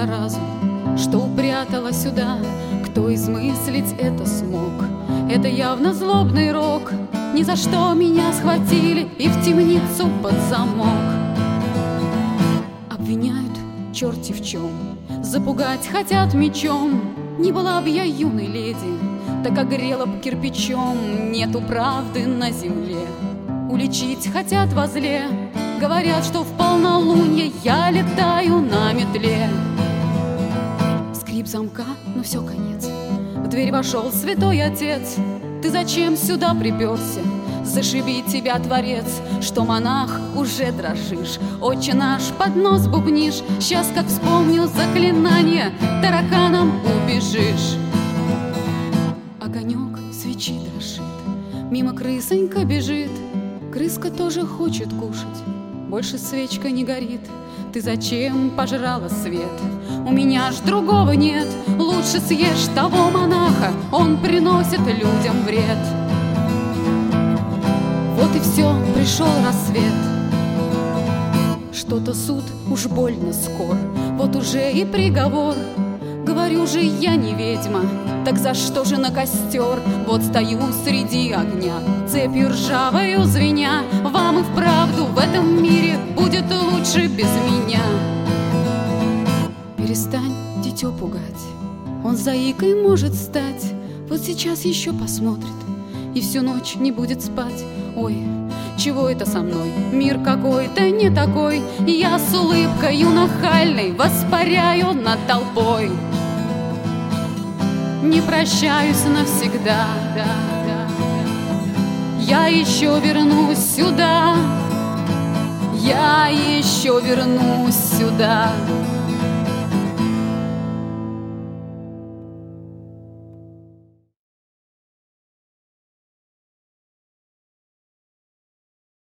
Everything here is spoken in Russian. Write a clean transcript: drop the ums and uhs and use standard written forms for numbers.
заразу, что упрятала сюда. Кто измыслить это смог? Это явно злобный рок. Ни за что меня схватили и в темницу под замок. Обвиняют черти в чем, запугать хотят мечом. Не была б я юной леди, так огрела б кирпичом. Нету правды на земле, уличить хотят во зле. Говорят, что в полнолуние я летаю на метле. Скрип замка, ну все, конец. В дверь вошел святой отец. Ты зачем сюда приперся? Зашиби тебя, Творец, что монах уже дрожишь. Отче наш, под нос бубнишь. Сейчас, как вспомню заклинание, тараканом убежишь. Огонек свечи дрожит, мимо крысонька бежит. Крыска тоже хочет кушать, больше свечка не горит. Ты зачем пожрала свет? У меня ж другого нет. Лучше съешь того монаха, он приносит людям вред. Вот и все, пришел рассвет. Что-то суд уж больно скор, вот уже и приговор. Говорю же, я не ведьма, так за что же на костер? Вот стою среди огня, цепью ржавою звеня. Вам и вправду в этом мире будет лучше без меня. Перестань дитё пугать, он заикой может стать. Вот сейчас еще посмотрит и всю ночь не будет спать. Ой, чего это со мной? Мир какой-то не такой. Я с улыбкою нахальной воспаряю над толпой. Не прощаюсь навсегда. Я еще вернусь сюда. Я еще вернусь сюда.